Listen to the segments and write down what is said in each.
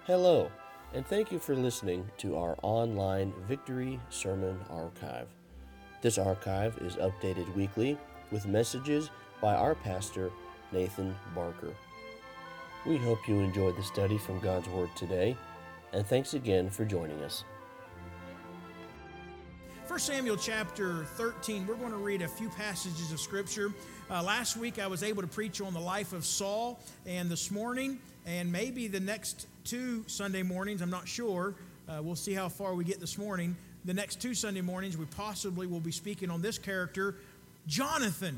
Hello, and thank you for listening to our online Victory Sermon Archive. This archive is updated weekly with messages by our pastor, Nathan Barker. We hope you enjoyed the study from God's Word today, and thanks again for joining us. 1 Samuel chapter 13, we're going to read a few passages of Scripture. Last week I was able to preach on the life of Saul, and this morning, and maybe the next two Sunday mornings, I'm not sure, we'll see how far we get this morning. The next two Sunday mornings, we possibly will be speaking on this character, Jonathan.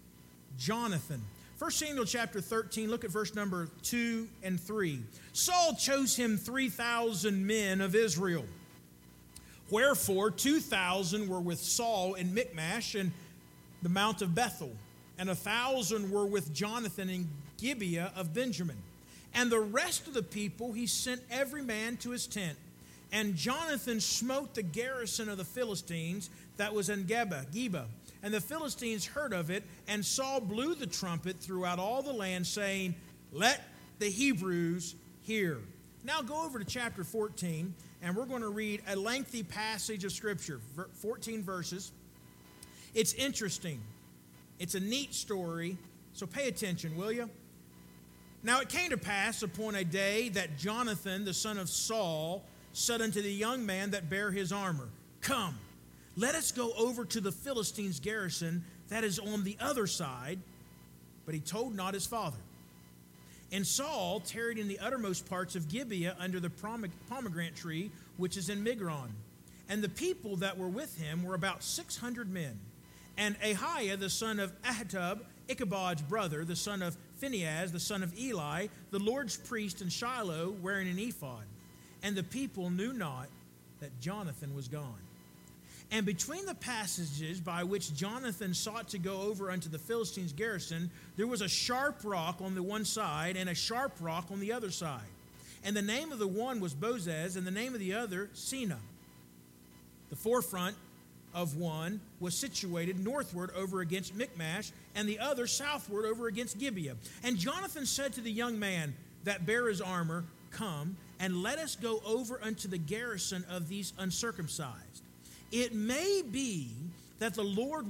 1 Samuel chapter 13, look at verse number 2 and 3. Saul chose him 3,000 men of Israel. Wherefore 2,000 were with Saul in Michmash and the mount of Bethel, and 1,000 were with Jonathan in Gibeah of Benjamin. And the rest of the people he sent every man to his tent. And Jonathan smote the garrison of the Philistines that was in Geba. And the Philistines heard of it, and Saul blew the trumpet throughout all the land, saying, "Let the Hebrews hear." Now go over to chapter 14, and we're going to read a lengthy passage of Scripture, 14 verses. It's interesting. It's a neat story, so pay attention, will you? Now it came to pass upon a day that Jonathan, the son of Saul, said unto the young man that bare his armor, "Come, let us go over to the Philistines' garrison that is on the other side." But he told not his father. And Saul tarried in the uttermost parts of Gibeah under the pomegranate tree, which is in Migron. And the people that were with him were about 600 men. And Ahiah, the son of Ahitub, Ichabod's brother, the son of Phinehas, the son of Eli, the Lord's priest in Shiloh, wearing an ephod. And the people knew not that Jonathan was gone. And between the passages by which Jonathan sought to go over unto the Philistines' garrison, there was a sharp rock on the one side and a sharp rock on the other side. And the name of the one was Bozez, and the name of the other Sena. The forefront of one was situated northward over against Michmash, and the other southward over against Gibeah. And Jonathan said to the young man that bare his armor, "Come, and let us go over unto the garrison of these uncircumcised. It may be that the Lord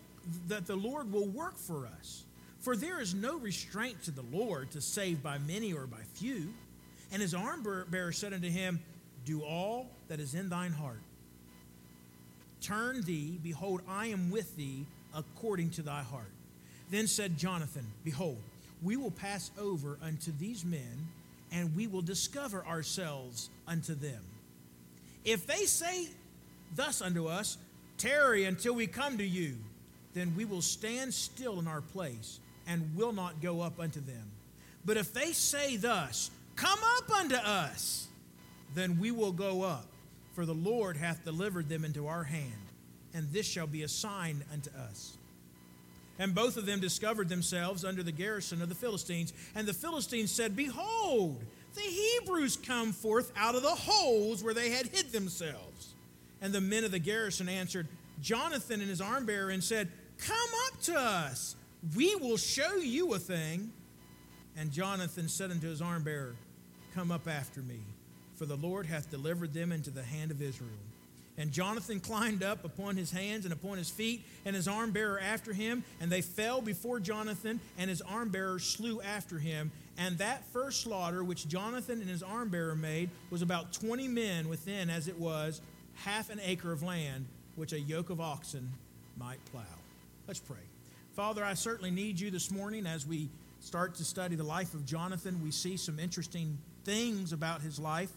will work for us. For there is no restraint to the Lord to save by many or by few." And his armbearer said unto him, "Do all that is in thine heart. Turn thee, behold, I am with thee according to thy heart." Then said Jonathan, "Behold, we will pass over unto these men, and we will discover ourselves unto them. If they say thus unto us, Tarry until we come to you, then we will stand still in our place, and will not go up unto them. But if they say thus, Come up unto us, then we will go up, for the Lord hath delivered them into our hand, and this shall be a sign unto us." And both of them discovered themselves under the garrison of the Philistines. And the Philistines said, "Behold, the Hebrews come forth out of the holes where they had hid themselves." And the men of the garrison answered Jonathan and his armbearer and said, "Come up to us, we will show you a thing." And Jonathan said unto his armbearer, "Come up after me, for the Lord hath delivered them into the hand of Israel." And Jonathan climbed up upon his hands and upon his feet, and his armbearer after him, and they fell before Jonathan, and his armbearer slew after him. And that first slaughter which Jonathan and his armbearer made was about 20 men within, as it was half an acre of land, which a yoke of oxen might plow. Let's pray. Father, I certainly need you this morning as we start to study the life of Jonathan. We see some interesting things about his life.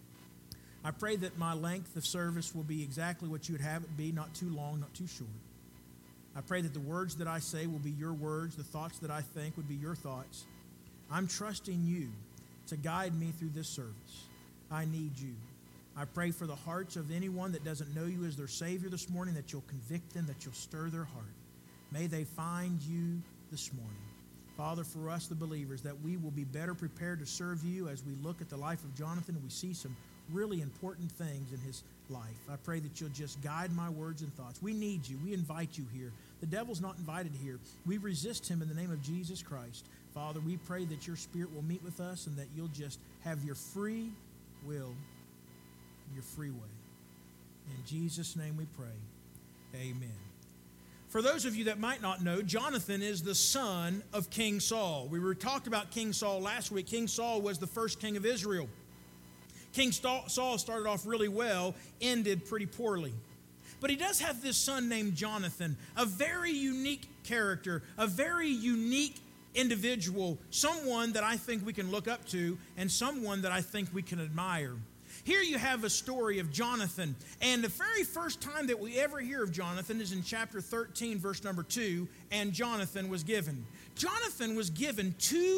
I pray that my length of service will be exactly what you would have it be, not too long, not too short. I pray that the words that I say will be your words, the thoughts that I think would be your thoughts. I'm trusting you to guide me through this service. I need you. I pray for the hearts of anyone that doesn't know you as their Savior this morning, that you'll convict them, that you'll stir their heart. May they find you this morning. Father, for us, the believers, that we will be better prepared to serve you as we look at the life of Jonathan and we see some really important things in his life. I pray that you'll just guide my words and thoughts. We need you. We invite you here. The devil's not invited here. We resist him in the name of Jesus Christ. Father, we pray that your Spirit will meet with us and that you'll just have your free will, your free way. In Jesus' name we pray. Amen. For those of you that might not know, Jonathan is the son of King Saul. We talked about King Saul last week. King Saul was the first king of Israel. King Saul started off really well, ended pretty poorly. But he does have this son named Jonathan, a very unique character, a very unique individual, someone that I think we can look up to and someone that I think we can admire. Here you have a story of Jonathan, and the very first time that we ever hear of Jonathan is in chapter 13, verse number 2, and Jonathan was given. Jonathan was given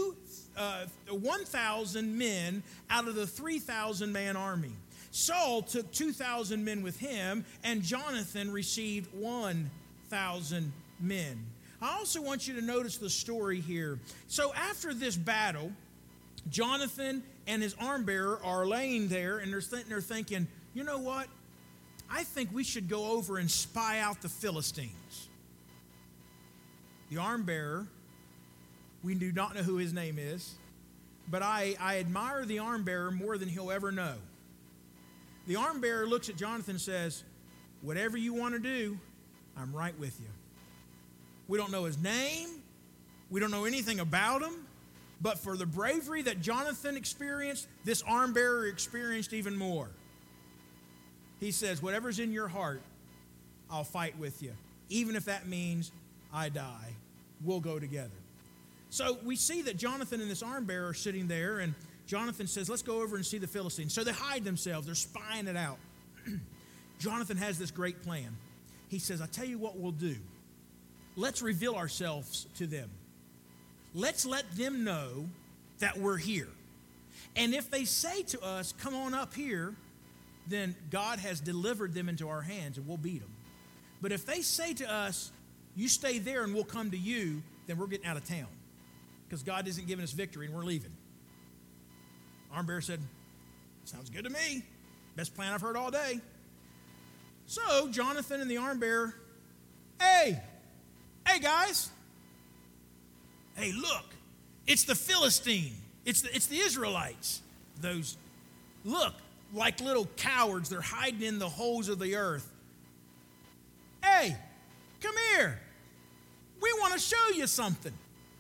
1,000 men out of the 3,000-man army. Saul took 2,000 men with him, and Jonathan received 1,000 men. I also want you to notice the story here. So after this battle, Jonathan and his arm bearer are laying there, and they're thinking, you know what? I think we should go over and spy out the Philistines. The arm bearer, we do not know who his name is, but I admire the arm bearer more than he'll ever know. The arm bearer looks at Jonathan and says, whatever you want to do, I'm right with you. We don't know his name. We don't know anything about him. But for the bravery that Jonathan experienced, this arm bearer experienced even more. He says, whatever's in your heart, I'll fight with you. Even if that means I die, we'll go together. So we see that Jonathan and this arm bearer are sitting there, and Jonathan says, let's go over and see the Philistines. So they hide themselves. They're spying it out. Jonathan has this great plan. He says, I'll tell you what we'll do. Let's reveal ourselves to them. Let's let them know that we're here. And if they say to us, come on up here, then God has delivered them into our hands and we'll beat them. But if they say to us, you stay there and we'll come to you, then we're getting out of town because God isn't giving us victory and we're leaving. Arm bearer said, sounds good to me. Best plan I've heard all day. So Jonathan and the arm bearer, hey guys. Hey, look, it's the Philistine. It's the Israelites. Those, look, like little cowards. They're hiding in the holes of the earth. Hey, come here. We want to show you something.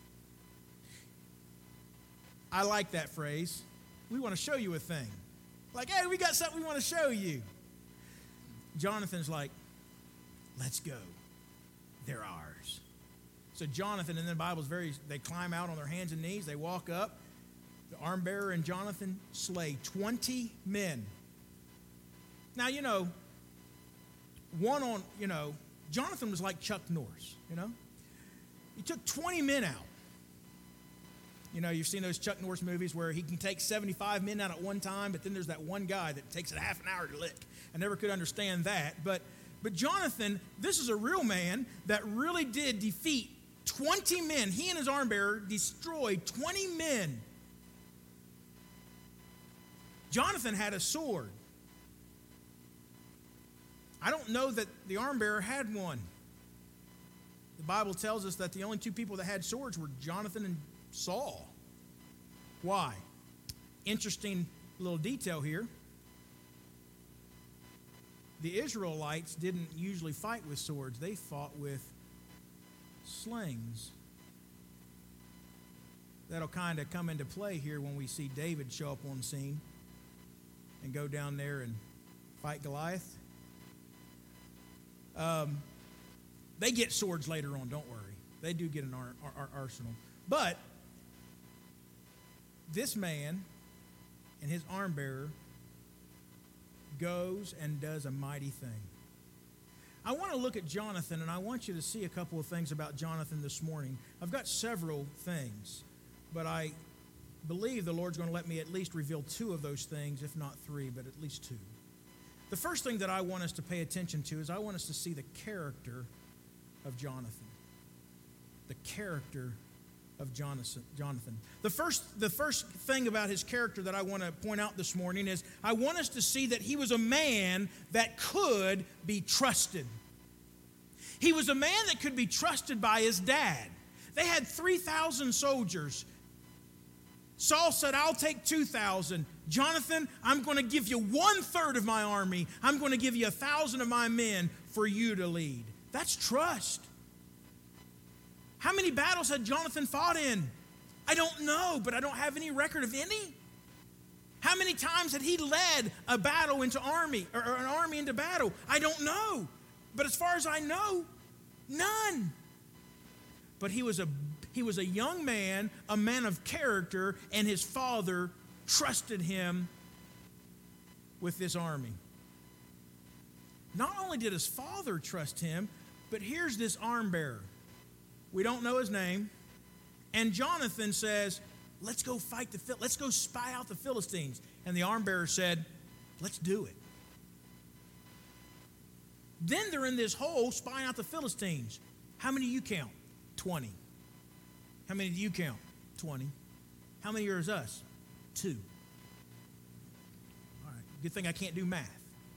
I like that phrase. We want to show you a thing. Like, hey, we got something we want to show you. Jonathan's like, let's go. They're ours. So Jonathan, and then the Bible's they climb out on their hands and knees. They walk up. The arm bearer and Jonathan slay 20 men. Now, Jonathan was like Chuck Norris, He took 20 men out. You've seen those Chuck Norris movies where he can take 75 men out at one time, but then there's that one guy that takes it half an hour to lick. I never could understand that. But Jonathan, this is a real man that really did defeat 20 men. He and his arm bearer destroyed 20 men. Jonathan had a sword. I don't know that the arm bearer had one. The Bible tells us that the only two people that had swords were Jonathan and Saul. Why? Interesting little detail here. The Israelites didn't usually fight with swords. They fought with slings. That'll kind of come into play here when we see David show up on the scene and go down there and fight Goliath. They get swords later on, don't worry. They do get an arsenal. But this man and his arm bearer goes and does a mighty thing. I want to look at Jonathan, and I want you to see a couple of things about Jonathan this morning. I've got several things, but I believe the Lord's going to let me at least reveal two of those things, if not three, but at least two. The first thing that I want us to pay attention to is I want us to see the character of Jonathan. The character of Jonathan. The first thing about his character that I want to point out this morning is I want us to see that he was a man that could be trusted. He was a man that could be trusted by his dad. They had 3,000 soldiers. Saul said, I'll take 2,000. Jonathan, I'm going to give you 1/3 of my army. I'm going to give you 1,000 of my men for you to lead. That's trust. How many battles had Jonathan fought in? I don't know, but I don't have any record of any. How many times had he led a battle into army, or an army into battle? I don't know. But as far as I know, none. But he was a young man, a man of character, and his father trusted him with this army. Not only did his father trust him, but here's this arm bearer. We don't know his name. And Jonathan says, let's go let's go spy out the Philistines. And the arm bearer said, let's do it. Then they're in this hole spying out the Philistines. How many do you count? 20. How many do you count? 20. How many are us? 2. All right. Good thing I can't do math.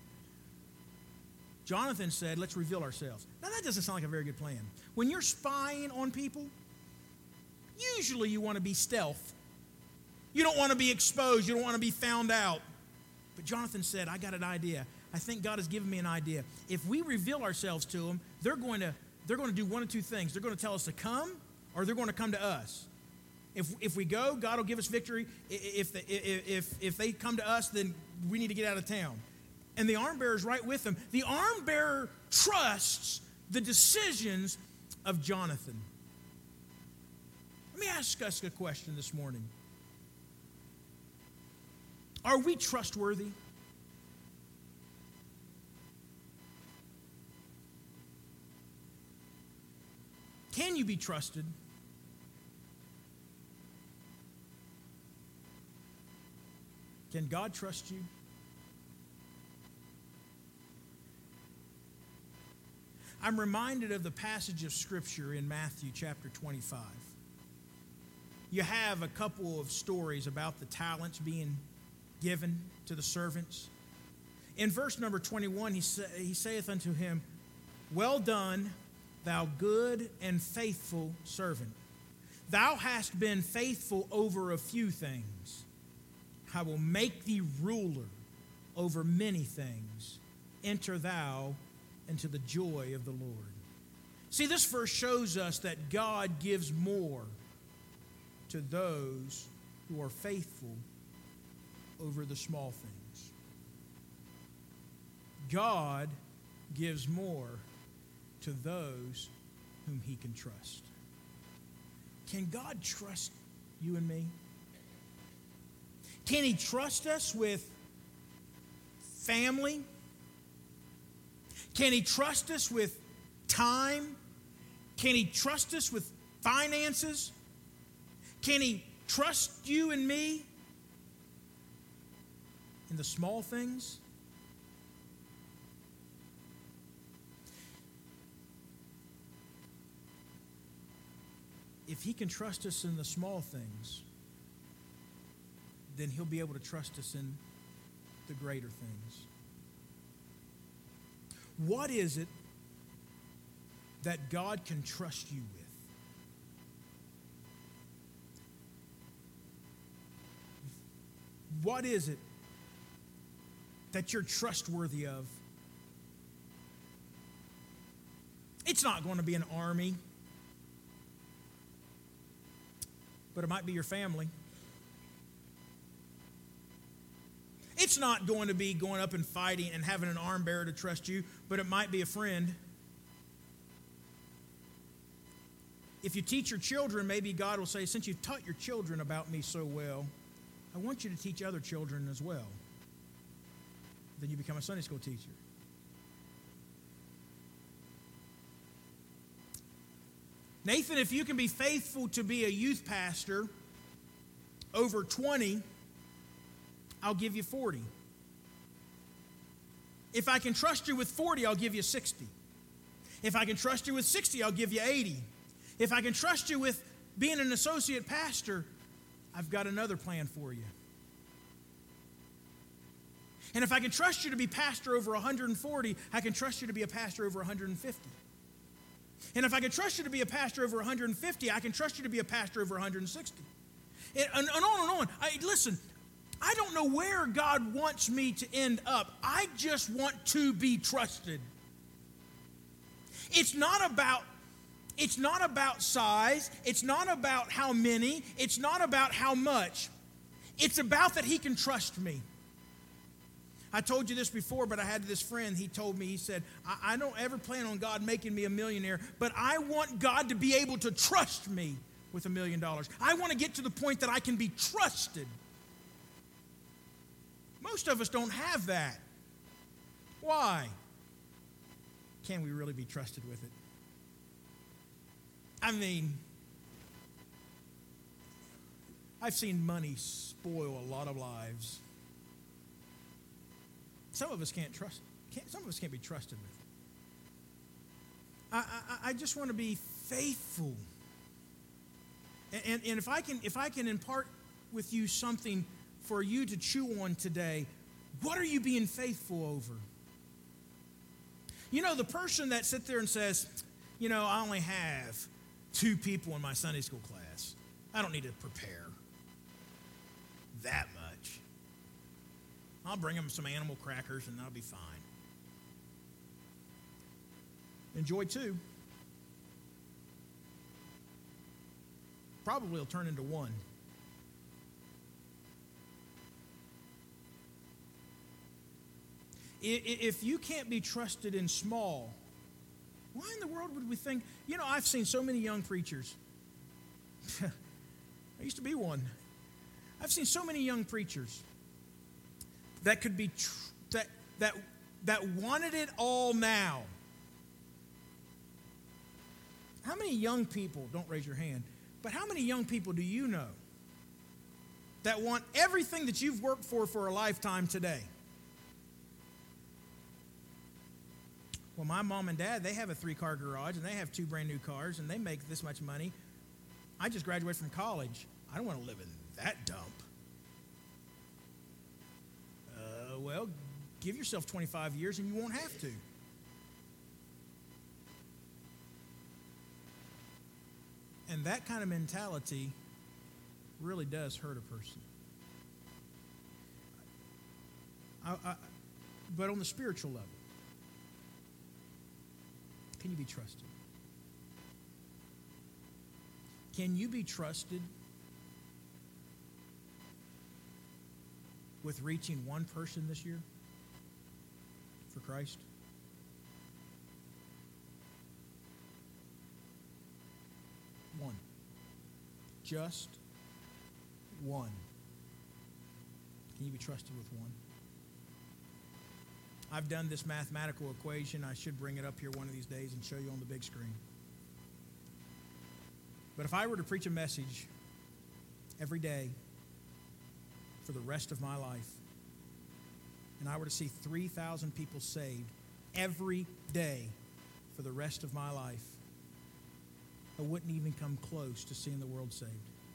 Jonathan said, let's reveal ourselves. Now, that doesn't sound like a very good plan. When you're spying on people, usually you want to be stealth. You don't want to be exposed. You don't want to be found out. But Jonathan said, I got an idea. I think God has given me an idea. If we reveal ourselves to them, they're going to do one of two things. They're going to tell us to come, or they're going to come to us. If we go, God will give us victory. If they come to us, then we need to get out of town. And the arm bearer is right with them. The arm bearer trusts the decisions of Jonathan. Let me ask us a question this morning. Are we trustworthy? Can you be trusted? Can God trust you? I'm reminded of the passage of Scripture in Matthew chapter 25. You have a couple of stories about the talents being given to the servants. In verse number 21, he saith unto him, Well done, thou good and faithful servant. Thou hast been faithful over a few things. I will make thee ruler over many things. Enter thou into the joy of the Lord. See, this verse shows us that God gives more to those who are faithful over the small things. God gives more to those whom he can trust. Can God trust you and me? Can he trust us with family? Can he trust us with time? Can he trust us with finances? Can he trust you and me in the small things? If he can trust us in the small things, then he'll be able to trust us in the greater things. What is it that God can trust you with? What is it that you're trustworthy of? It's not going to be an army, but it might be your family. It's not going to be going up and fighting and having an arm bearer to trust you, but it might be a friend. If you teach your children, maybe God will say, since you've taught your children about me so well, I want you to teach other children as well. Then you become a Sunday school teacher. Nathan, if you can be faithful to be a youth pastor over 20, I'll give you 40. If I can trust you with 40, I'll give you 60. If I can trust you with 60, I'll give you 80. If I can trust you with being an associate pastor, I've got another plan for you. And if I can trust you to be pastor over 140, I can trust you to be a pastor over 150. And if I can trust you to be a pastor over 150, I can trust you to be a pastor over 160. And on and on. Listen, I don't know where God wants me to end up. I just want to be trusted. It's not about size. It's not about how many. It's not about how much. It's about that he can trust me. I told you this before, but I had this friend. He told me, he said, I don't ever plan on God making me a millionaire, but I want God to be able to trust me with $1 million. I want to get to the point that I can be trusted. Most of us don't have that. Why? Can we really be trusted with it? I mean, I've seen money spoil a lot of lives. Some of us can't trust. Some of us can't be trusted with. I just want to be faithful. And if I can impart with you something for you to chew on today, what are you being faithful over? You know, the person that sits there and says, you know, I only have 2 people in my Sunday school class. I don't need to prepare that much. I'll bring them some animal crackers and that'll be fine. Enjoy 2. Probably will turn into 1. If you can't be trusted in small, why in the world would we think? You know, I've seen so many young preachers. I used to be one. I've seen so many young preachers that could be that wanted it all now. How many young people, don't raise your hand, but how many young people do you know that want everything that you've worked for a lifetime today? Well, my mom and dad, they have a 3-car garage, and they have 2 brand new cars, and they make this much money. I just graduated from college. I don't want to live in that dump. Well, give yourself 25 years, and you won't have to. And that kind of mentality really does hurt a person. But on the spiritual level, can you be trusted? Can you be trusted with reaching 1 person this year for Christ? One. Just 1. Can you be trusted with 1? I've done this mathematical equation. I should bring it up here one of these days and show you on the big screen. But if I were to preach a message every day for the rest of my life, and I were to see 3,000 people saved every day for the rest of my life, I wouldn't even come close to seeing the world saved.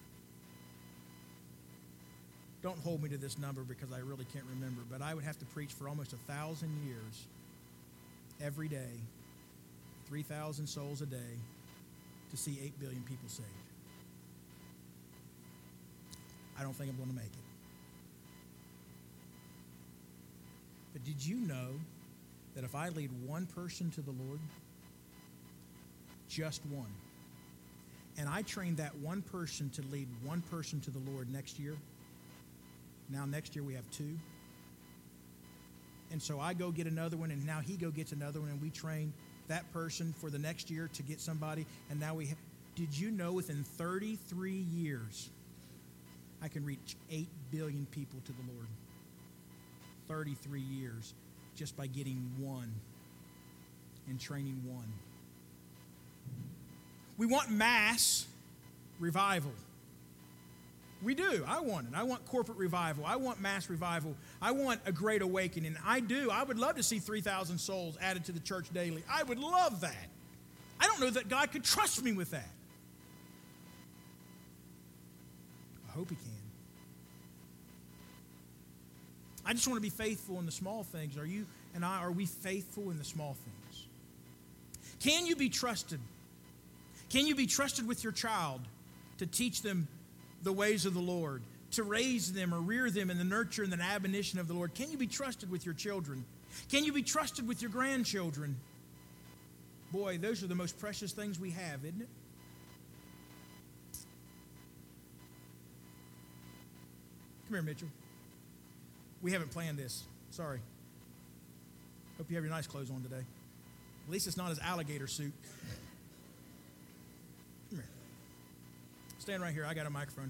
Don't hold me to this number because I really can't remember, but I would have to preach for almost 1,000 years every day, 3,000 souls a day, to see 8 billion people saved. I don't think I'm going to make it. But did you know that if I lead 1 person to the Lord, just 1, and I train that 1 person to lead 1 person to the Lord next year, now next year we have 2. And so I go get another one, and now he go gets another one, and we train that person for the next year to get somebody. And now we have, did you know within 33 years, I can reach 8 billion people to the Lord? 33 years just by getting 1 and training 1. We want mass revival. We do. I want it. I want corporate revival. I want mass revival. I want a great awakening. I do. I would love to see 3,000 souls added to the church daily. I would love that. I don't know that God could trust me with that. I hope he can. I just want to be faithful in the small things. Are you and I, are we faithful in the small things? Can you be trusted? Can you be trusted with your child to teach them the ways of the Lord, to raise them or rear them in the nurture and the admonition of the Lord? Can you be trusted with your children? Can you be trusted with your grandchildren? Boy, those are the most precious things we have, isn't it? Come here, Mitchell. We haven't planned this. Sorry. Hope you have your nice clothes on today. At least it's not his alligator suit. Come here. Stand right here. I got a microphone.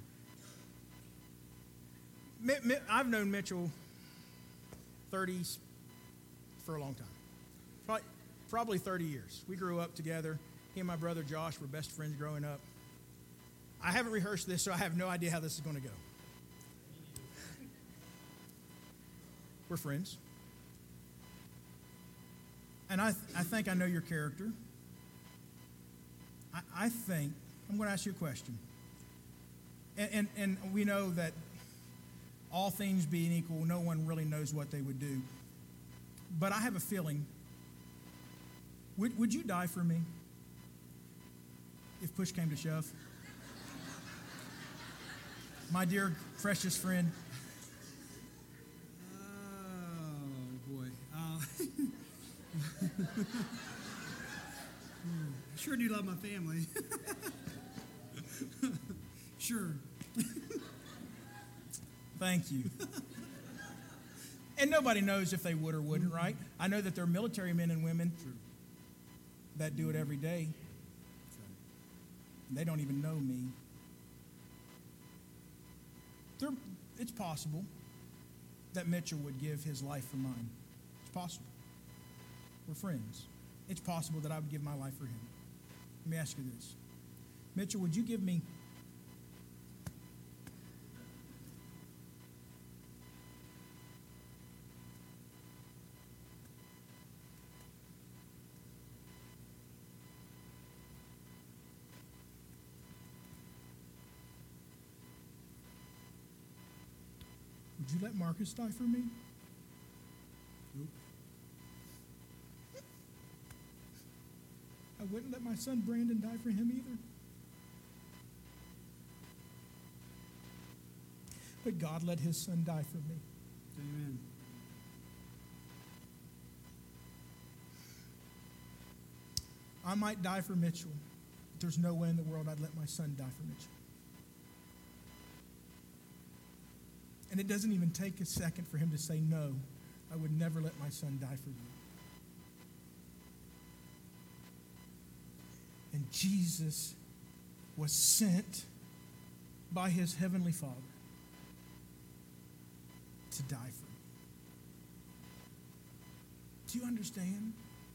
I've known Mitchell 30s for a long time. Probably 30 years. We grew up together. He and my brother Josh were best friends growing up. I haven't rehearsed this, so I have no idea how this is going to go. We're friends. And I think I know your character. I think, I'm going to ask you a question. And we know that all things being equal, no one really knows what they would do. But I have a feeling, would you die for me if push came to shove? My dear, precious friend. I sure do love my family. Sure. Thank you. And nobody knows if they would or wouldn't, right? I know that there are military men and women that do it every day. They don't even know me. It's possible that Mitchell would give his life for mine. It's possible. We're friends. It's possible that I would give my life for him. Let me ask you this. Mitchell, would you give me would you let Marcus die for me? Nope. I wouldn't let my son Brandon die for him either. But God let his son die for me. Amen. I might die for Mitchell, but there's no way in the world I'd let my son die for Mitchell. And it doesn't even take a second for him to say, no, I would never let my son die for you. And Jesus was sent by his heavenly Father to die for me. Do you understand?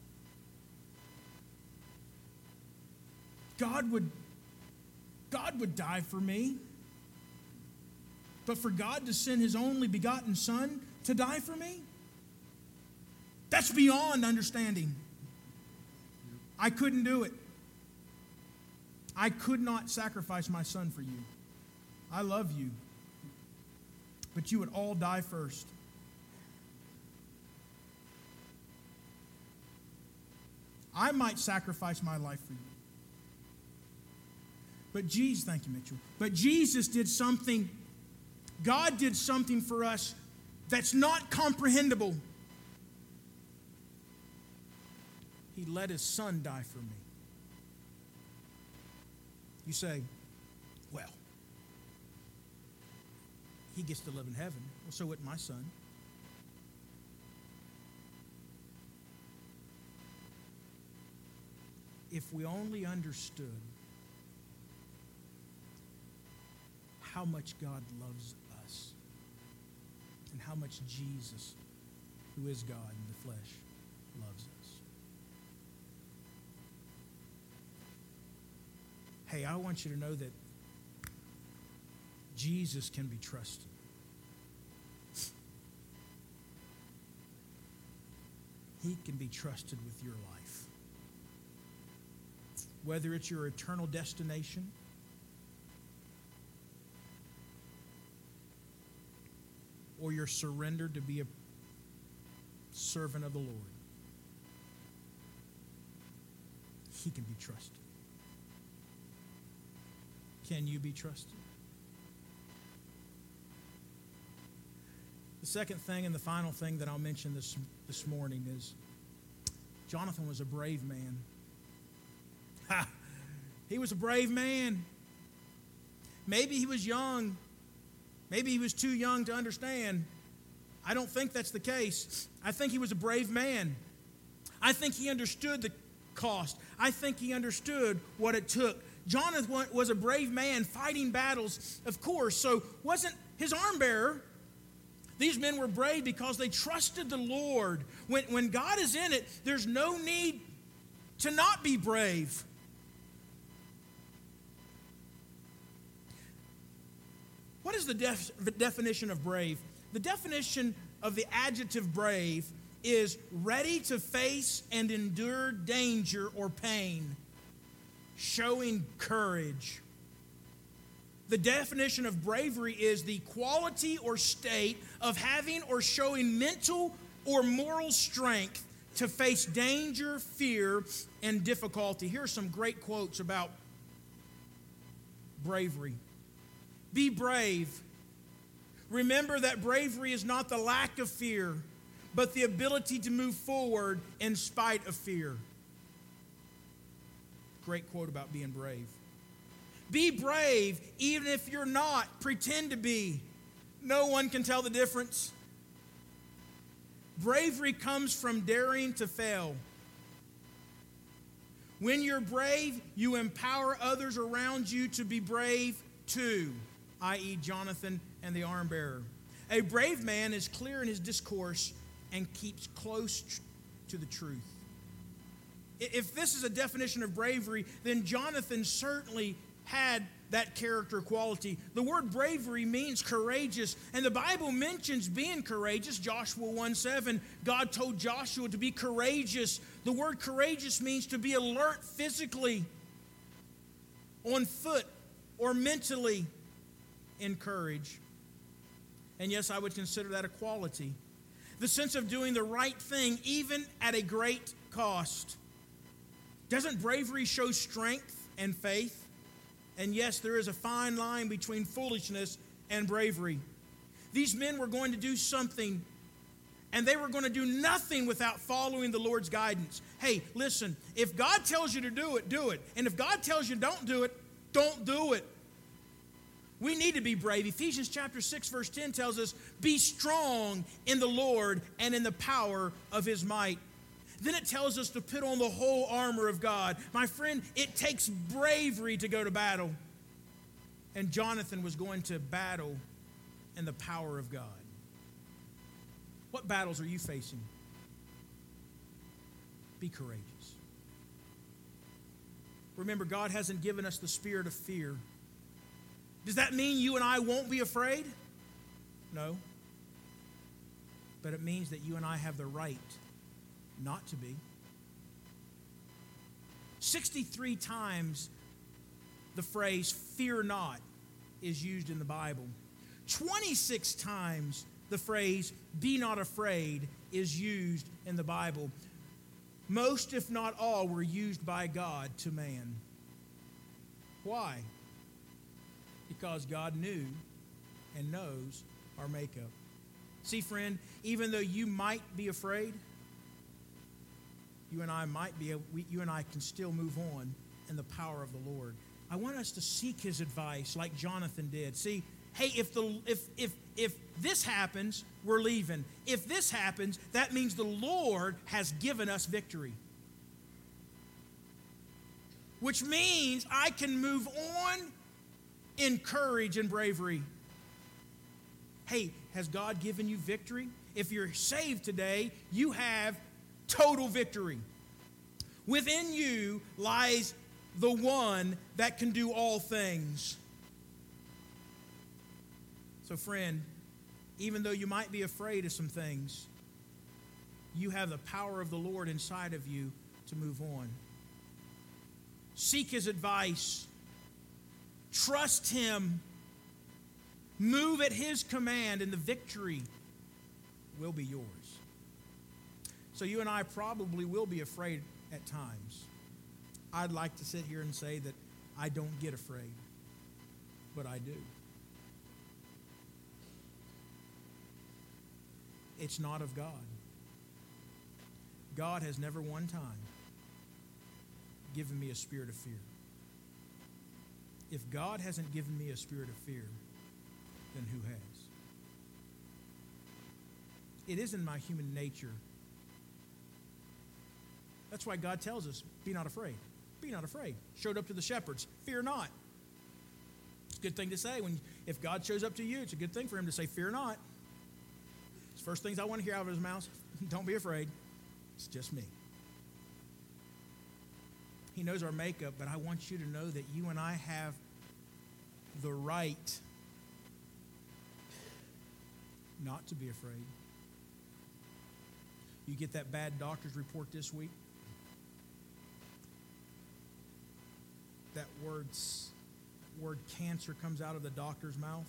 God would die for me. But for God to send his only begotten Son to die for me? That's beyond understanding. I couldn't do it. I could not sacrifice my son for you. I love you. But you would all die first. I might sacrifice my life for you. But Jesus, thank you, Mitchell. But Jesus did something, God did something for us that's not comprehensible. He let his son die for me. You say, well, he gets to live in heaven. Well, so would my son. If we only understood how much God loves us and how much Jesus, who is God in the flesh, loves us. Hey, I want you to know that Jesus can be trusted. He can be trusted with your life. Whether it's your eternal destination or your surrender to be a servant of the Lord, he can be trusted. Can you be trusted? The second thing and the final thing that I'll mention this morning is Jonathan was a brave man. Ha! He was a brave man. Maybe he was young. Maybe he was too young to understand. I don't think that's the case. I think he was a brave man. I think he understood the cost. I think he understood what it took. Jonathan was a brave man fighting battles, of course. So wasn't his arm bearer. These men were brave because they trusted the Lord. When God is in it, there's no need to not be brave. What is the definition of brave? The definition of the adjective brave is ready to face and endure danger or pain, showing courage. The definition of bravery is the quality or state of having or showing mental or moral strength to face danger, fear, and difficulty. Here are some great quotes about bravery. Be brave. Remember that bravery is not the lack of fear, but the ability to move forward in spite of fear. Great quote about being brave. Be brave, even if you're not. Pretend to be. No one can tell the difference. Bravery comes from daring to fail. When you're brave, you empower others around you to be brave too, i.e. Jonathan and the arm bearer. A brave man is clear in his discourse and keeps close to the truth. If this is a definition of bravery, then Jonathan certainly had that character quality. The word bravery means courageous, and the Bible mentions being courageous. Joshua 1:7, God told Joshua to be courageous. The word courageous means to be alert physically, on foot, or mentally in courage. And yes, I would consider that a quality. The sense of doing the right thing, even at a great cost. Doesn't bravery show strength and faith? And yes, there is a fine line between foolishness and bravery. These men were going to do something, and they were going to do nothing without following the Lord's guidance. Hey, listen, if God tells you to do it, do it. And if God tells you don't do it, don't do it. We need to be brave. Ephesians chapter 6, verse 10 tells us, be strong in the Lord and in the power of his might. Then it tells us to put on the whole armor of God. My friend, it takes bravery to go to battle. And Jonathan was going to battle in the power of God. What battles are you facing? Be courageous. Remember, God hasn't given us the spirit of fear. Does that mean you and I won't be afraid? No. But it means that you and I have the right not to be. 63 times the phrase fear not is used in the Bible. 26 times the phrase be not afraid is used in the Bible. Most, if not all, were used by God to man. Why? Because God knew and knows our makeup. See, friend, even though you might be afraid, you and I can still move on in the power of the Lord. I want us to seek his advice like Jonathan did. See, hey, if this happens, we're leaving. If this happens, that means the Lord has given us victory. Which means I can move on in courage and bravery. Hey, has God given you victory? If you're saved today, you have total victory. Within you lies the one that can do all things. So, friend, even though you might be afraid of some things, you have the power of the Lord inside of you to move on. Seek his advice. Trust him. Move at his command, and the victory will be yours. So you and I probably will be afraid at times. I'd like to sit here and say that I don't get afraid, but I do. it's not of God. God has never one time given me a spirit of fear. If God hasn't given me a spirit of fear, then who has? It is in my human nature. That's why God tells us, be not afraid. Be not afraid. Showed up to the shepherds, fear not. It's a good thing to say. If God shows up to you, it's a good thing for him to say, fear not. It's the first things I want to hear out of his mouth. Don't be afraid. It's just me. He knows our makeup, but I want you to know that you and I have the right not to be afraid. You get that bad doctor's report this week. That word cancer comes out of the doctor's mouth.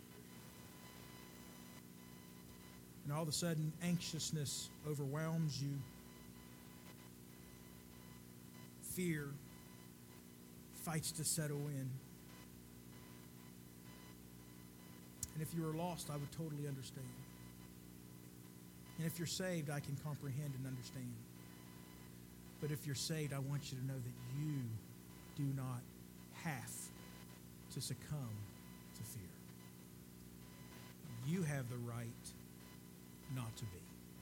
And all of a sudden, anxiousness overwhelms you. Fear fights to settle in. And if you are lost, I would totally understand. And if you're saved, I can comprehend and understand. But if you're saved, I want you to know that you do not have to succumb to fear. You have the right not to be.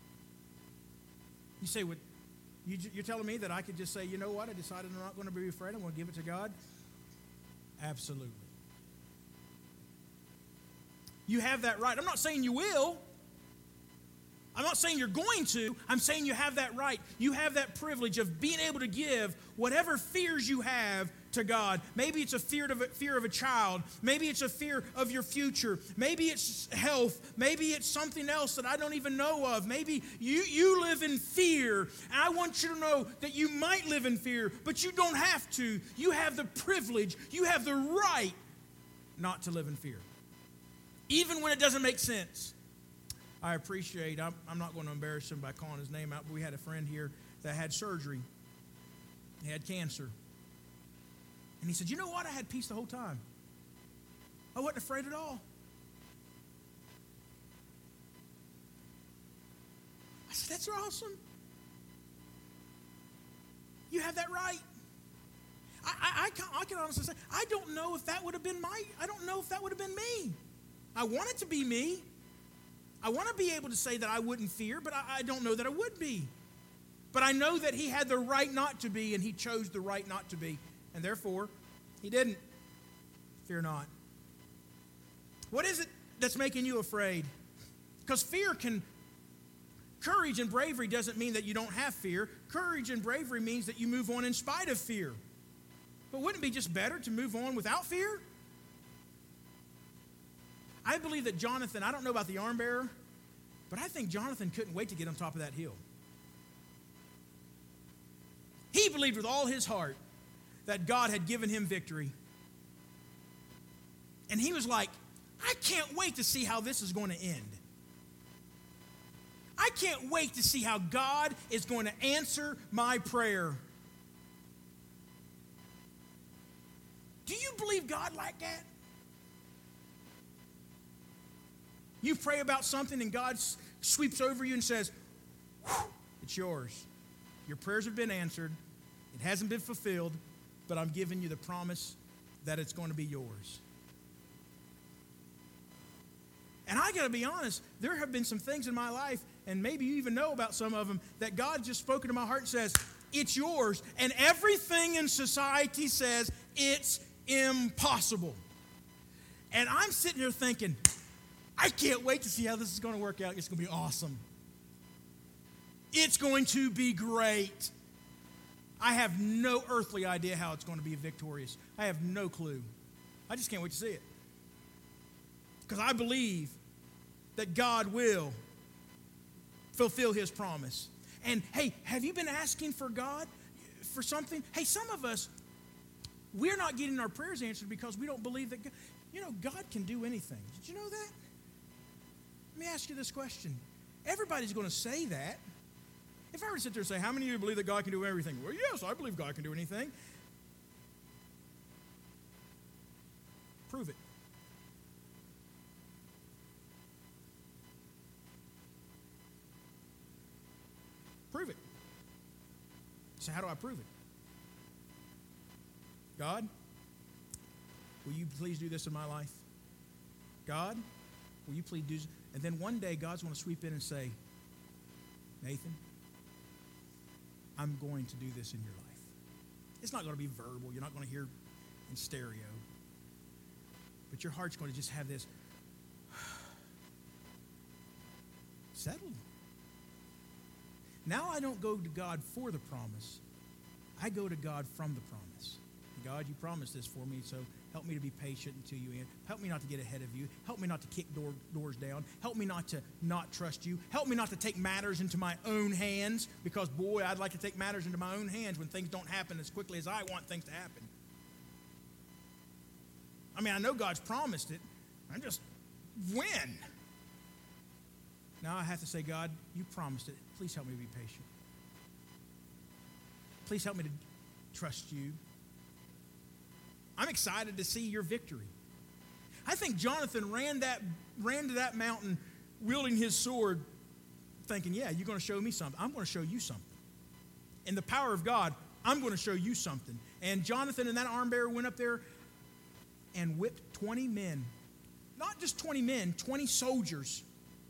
You say, what? You're telling me that I could just say, you know what, I decided I'm not going to be afraid, I'm going to give it to God? Absolutely. You have that right. I'm not saying you will. I'm not saying you're going to. I'm saying you have that right. You have that privilege of being able to give whatever fears you have to God. Maybe it's a fear of a child. Maybe it's a fear of your future. Maybe it's health. Maybe it's something else that I don't even know of. Maybe you live in fear. And I want you to know that you might live in fear, but you don't have to. You have the privilege. You have the right not to live in fear, even when it doesn't make sense. I appreciate, I'm not going to embarrass him by calling his name out, but we had a friend here that had surgery. He had cancer. And he said, you know what? I had peace the whole time. I wasn't afraid at all. I said, that's awesome. You have that right. I can honestly say, I don't know if that would have been me. I want it to be me. I want to be able to say that I wouldn't fear, but I don't know that I would be. But I know that he had the right not to be, and he chose the right not to be. And therefore, he didn't. Fear not. What is it that's making you afraid? Because courage and bravery doesn't mean that you don't have fear. Courage and bravery means that you move on in spite of fear. But wouldn't it be just better to move on without fear? I believe that Jonathan, I don't know about the arm bearer, but I think Jonathan couldn't wait to get on top of that hill. He believed with all his heart that God had given him victory. And he was like, I can't wait to see how this is going to end. I can't wait to see how God is going to answer my prayer. Do you believe God like that? You pray about something and God sweeps over you and says, it's yours. Your prayers have been answered. It hasn't been fulfilled, but I'm giving you the promise that it's going to be yours. And I got to be honest, there have been some things in my life, and maybe you even know about some of them, that God just spoke into my heart and says, it's yours. And everything in society says it's impossible. And I'm sitting here thinking, I can't wait to see how this is going to work out. It's going to be awesome. It's going to be great. I have no earthly idea how it's going to be victorious. I have no clue. I just can't wait to see it. Because I believe that God will fulfill his promise. And hey, have you been asking for God for something? Hey, some of us, we're not getting our prayers answered because we don't believe that God can do anything. Did you know that? Let me ask you this question. Everybody's going to say that. If I were to sit there and say, how many of you believe that God can do everything? Well, yes, I believe God can do anything. Prove it. Prove it. So how do I prove it? God, will you please do this in my life? God, will you please do this? And then one day God's going to sweep in and say, Nathan, I'm going to do this in your life. It's not going to be verbal. You're not going to hear in stereo. But your heart's going to just have this settled. Now I don't go to God for the promise. I go to God from the promise. God, you promised this for me, so help me to be patient until you end. Help me not to get ahead of you. Help me not to kick doors down. Help me not to not trust you. Help me not to take matters into my own hands, because, boy, I'd like to take matters into my own hands when things don't happen as quickly as I want things to happen. I mean, I know God's promised it. I'm just, when? Now I have to say, God, you promised it. Please help me to be patient. Please help me to trust you. I'm excited to see your victory. I think Jonathan ran to that mountain wielding his sword, thinking, yeah, you're going to show me something. I'm going to show you something. In the power of God, I'm going to show you something. And Jonathan and that arm bearer went up there and whipped 20 men. Not just 20 men, 20 soldiers.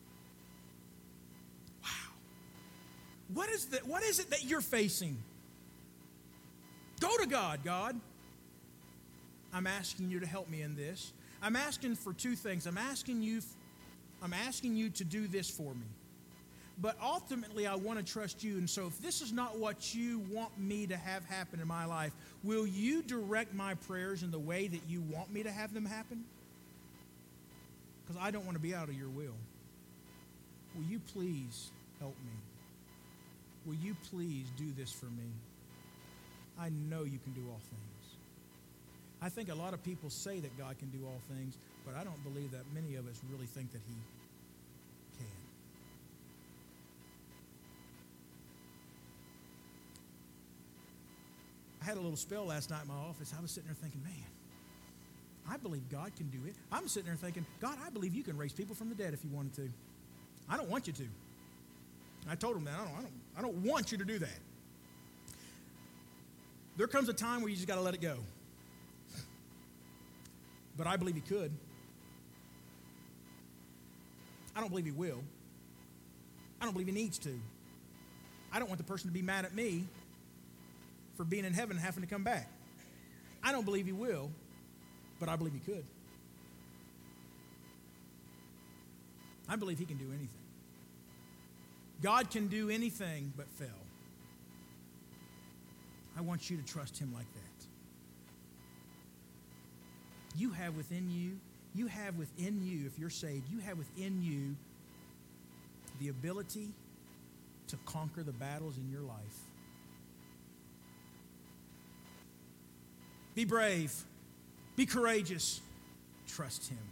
Wow. What is it that you're facing? Go to God, God. I'm asking you to help me in this. I'm asking for two things. I'm asking you to do this for me. But ultimately, I want to trust you. And so if this is not what you want me to have happen in my life, will you direct my prayers in the way that you want me to have them happen? Because I don't want to be out of your will. Will you please help me? Will you please do this for me? I know you can do all things. I think a lot of people say that God can do all things, but I don't believe that many of us really think that He can. I had a little spell last night in my office. I was sitting there thinking, man, I believe God can do it. I'm sitting there thinking, God, I believe you can raise people from the dead if you wanted to. I don't want you to. I told him that. I don't want you to do that. There comes a time where you just got to let it go. But I believe He could. I don't believe He will. I don't believe He needs to. I don't want the person to be mad at me for being in heaven and having to come back. I don't believe He will, but I believe He could. I believe He can do anything. God can do anything but fail. I want you to trust Him like that. You have within you, if you're saved, you have within you the ability to conquer the battles in your life. Be brave. Be courageous. Trust Him.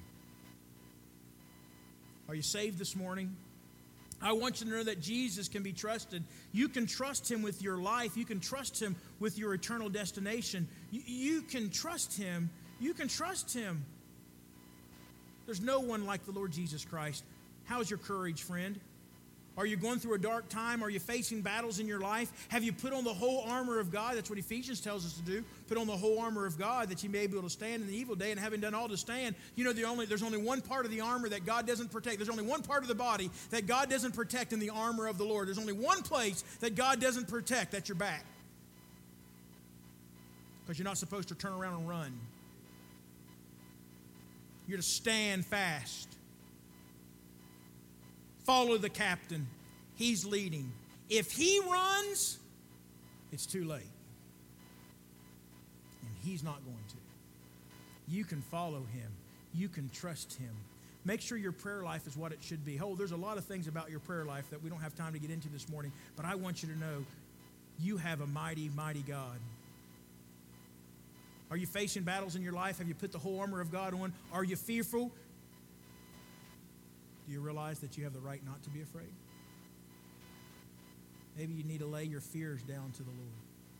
Are you saved this morning? I want you to know that Jesus can be trusted. You can trust Him with your life. You can trust Him with your eternal destination. You can trust Him. You can trust Him. There's no one like the Lord Jesus Christ. How's your courage, friend? Are you going through a dark time? Are you facing battles in your life? Have you put on the whole armor of God? That's what Ephesians tells us to do. Put on the whole armor of God that you may be able to stand in the evil day, and having done all to stand. You know, there's only one part of the armor that God doesn't protect. There's only one part of the body that God doesn't protect in the armor of the Lord. There's only one place that God doesn't protect. That's your back. Because you're not supposed to turn around and run. You're to stand fast. Follow the captain. He's leading. If he runs, it's too late. And he's not going to. You can follow him. You can trust him. Make sure your prayer life is what it should be. There's a lot of things about your prayer life that we don't have time to get into this morning, but I want you to know you have a mighty, mighty God. Are you facing battles in your life? Have you put the whole armor of God on? Are you fearful? Do you realize that you have the right not to be afraid? Maybe you need to lay your fears down to the Lord.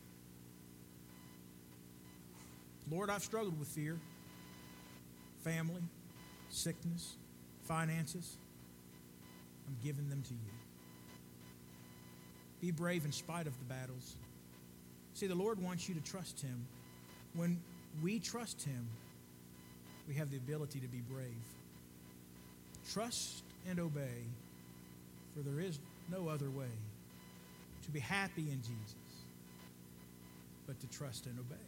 Lord, I've struggled with fear, family, sickness, finances. I'm giving them to you. Be brave in spite of the battles. See, the Lord wants you to trust Him. When we trust Him, we have the ability to be brave. Trust and obey, for there is no other way to be happy in Jesus but to trust and obey.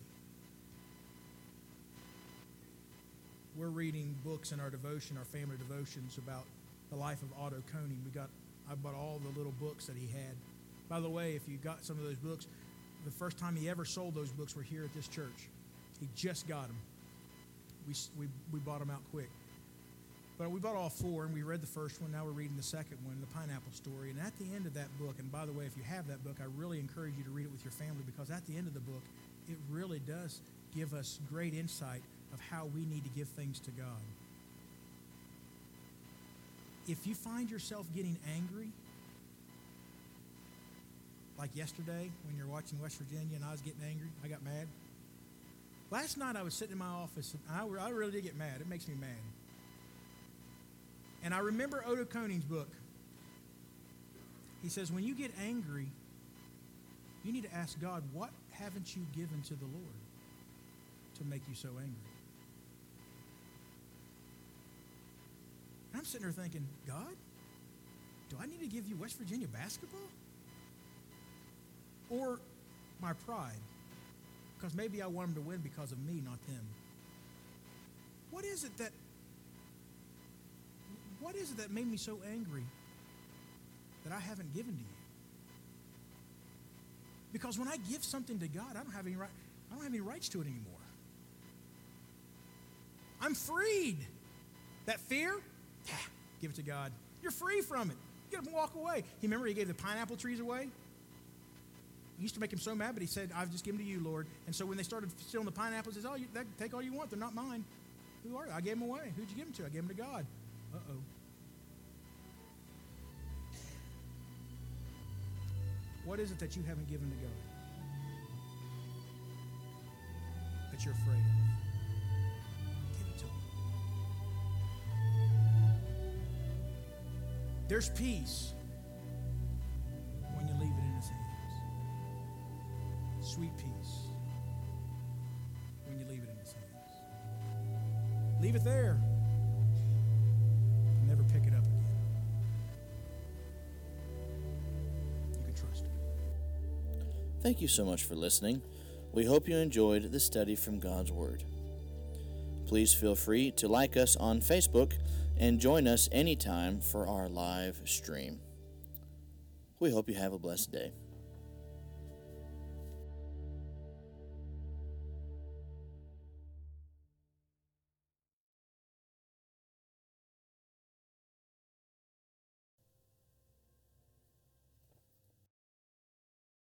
We're reading books in our devotion, our family devotions, about the life of Otto Koning. I bought all the little books that he had. By the way, if you got some of those books, the first time he ever sold those books were here at this church. He just got them. We bought them out quick. But we bought all four, and we read the first one. Now we're reading the second one, The Pineapple Story. And at the end of that book, and by the way, if you have that book, I really encourage you to read it with your family, because at the end of the book, it really does give us great insight of how we need to give things to God. If you find yourself getting angry, like yesterday when you're watching West Virginia and I was getting angry, I got mad. Last night I was sitting in my office and I really did get mad. It makes me mad. And I remember Otto Koning's book. He says, when you get angry, you need to ask God, what haven't you given to the Lord to make you so angry? And I'm sitting there thinking, God, do I need to give you West Virginia basketball? Or my pride? Because maybe I want them to win because of me, not them. What is it that made me so angry that I haven't given to you? Because when I give something to God, I don't have any rights to it anymore. I'm freed. That fear, give it to God. You're free from it. Get up and walk away. Remember he gave the pineapple trees away? It used to make him so mad, but he said, I've just given them to you, Lord. And so when they started stealing the pineapples, he says, take all you want. They're not mine. Who are you? I gave them away. Who'd you give them to? I gave them to God. Uh-oh. What is it that you haven't given to God that you're afraid of? Give it to Him. There's peace when you leave it in His hands. Sweet peace when you leave it in His hands. Leave it there. Never pick it up again. You can trust Him. Thank you so much for listening. We hope you enjoyed the study from God's Word. Please feel free to like us on Facebook and join us anytime for our live stream. We hope you have a blessed day.